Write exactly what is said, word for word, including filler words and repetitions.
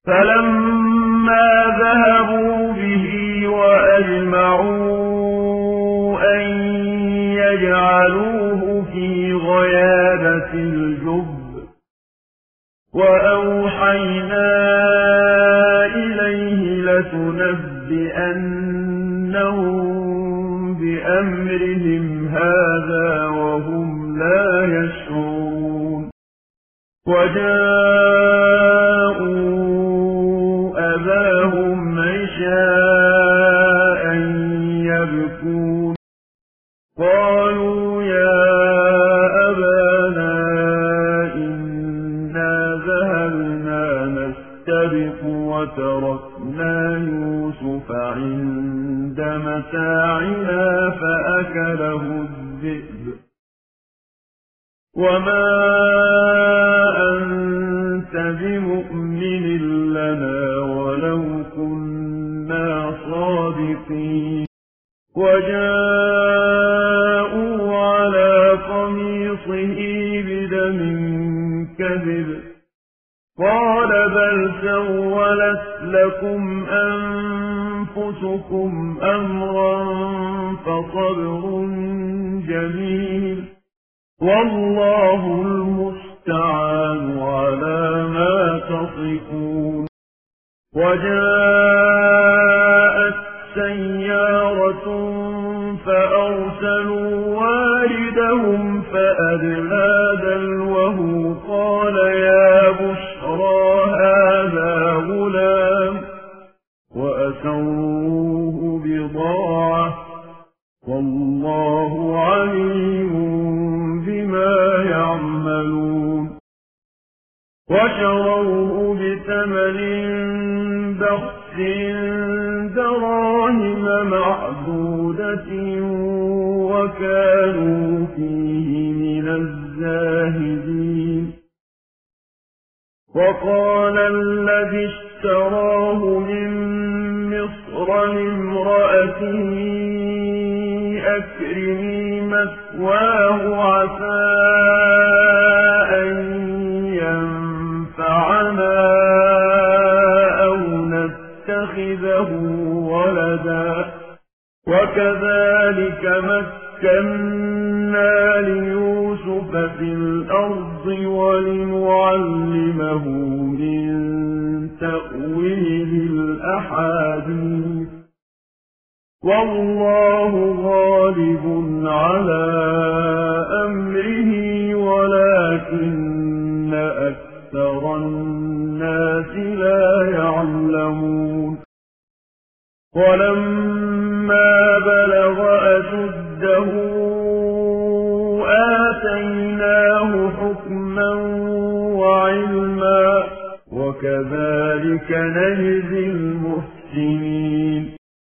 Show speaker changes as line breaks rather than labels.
فلما ذهبوا به وأجمعوا أن يجعلوه في غيابة الجب وأوحينا إليه لتنبئنهم بأمرهم هذا وهم لا يشعرون وجاءوا أباهم عشاء يبكون قالوا يا أبانا إنا ذهبنا نستبق وتركنا يوسف عند متاعنا فأكله الذئب وما أنت بمؤمن لنا ولو كنا صادقين وجاءوا على قميصه بدم كذب قال بل سولت لكم أنفسكم أمرا فصبر جميل والله المستعان على ما تصفون وجاءت سيارة فأرسلوا واردهم فأدلى دلوه قال يا بشرى هذا غلام وأسروه بضاعة والله عليم بما يعملون وشروه بثمن بخس دراهم معدودة وكانوا فيه من الزاهدين وقال الذي اشتراه من مصر لامرأته أكرمي مثواه عسى أن ينفعنا أو نتخذه ولدا وكذلك مكنا ليوسف في الأرض ولنعلمه من تأويل الأحاديث والله غالب على أمره ولكن أكثر الناس لا يعلمون ولما بلغ أشده آتيناه حكما وعلما وكذلك نجزي المحسنين